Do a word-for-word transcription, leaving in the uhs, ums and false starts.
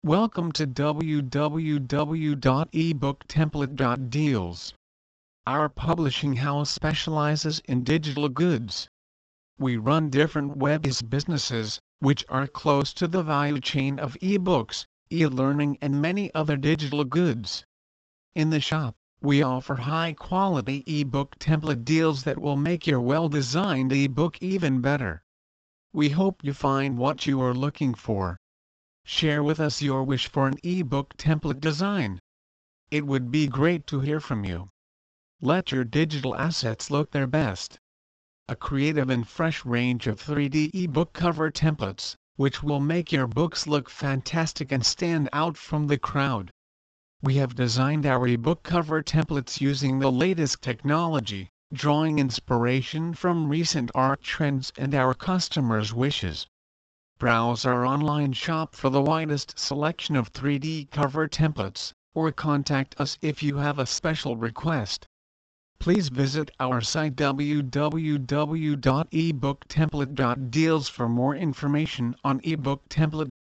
Welcome to w w w dot ebook template dot deals. Our publishing house specializes in digital goods. We run different web businesses, which are close to the value chain of ebooks, e-learning and many other digital goods. In the shop, we offer high-quality ebook template deals that will make your well-designed ebook even better. We hope you find what you are looking for. Share with us your wish for an ebook template design. It would be great to hear from you. Let your digital assets look their best. A creative and fresh range of three D ebook cover templates, which will make your books look fantastic and stand out from the crowd. We have designed our ebook cover templates using the latest technology, drawing inspiration from recent art trends and our customers' wishes. Browse our online shop for the widest selection of three D cover templates, or contact us if you have a special request. Please visit our site w w w dot ebook template dot deals for more information on ebook template.